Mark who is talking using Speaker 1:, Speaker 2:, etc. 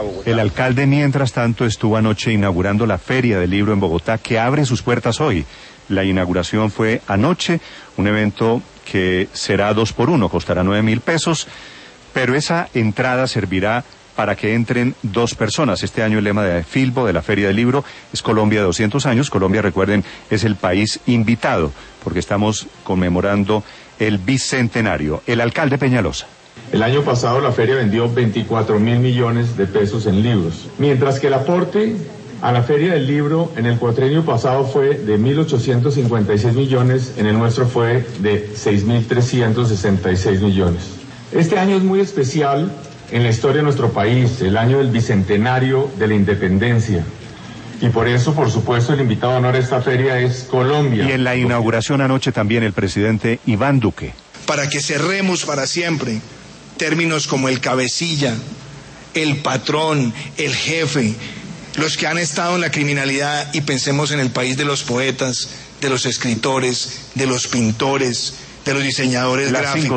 Speaker 1: El alcalde, mientras tanto, estuvo anoche inaugurando la Feria del Libro en Bogotá, que abre sus puertas hoy. La inauguración fue anoche, un evento que será 2x1, costará 9.000 pesos, pero esa entrada servirá para que entren 2 personas. Este año el lema de Filbo, de la Feria del Libro, es Colombia de 200 años. Colombia, recuerden, es el país invitado, porque estamos conmemorando el bicentenario. El alcalde Peñalosa.
Speaker 2: El año pasado la feria vendió 24.000 millones de pesos en libros, mientras que el aporte a la Feria del Libro en el cuatrienio pasado fue de 1.856 millones, en el nuestro fue de 6.366 millones. Este año es muy especial en la historia de nuestro país, el año del bicentenario de la independencia. Y por eso, por supuesto, el invitado de honor a esta feria es Colombia.
Speaker 1: Y en la inauguración anoche también el presidente Iván Duque.
Speaker 3: Para que cerremos para siempre términos como el cabecilla, el patrón, el jefe, los que han estado en la criminalidad, y pensemos en el país de los poetas, de los escritores, de los pintores, de los diseñadores gráficos.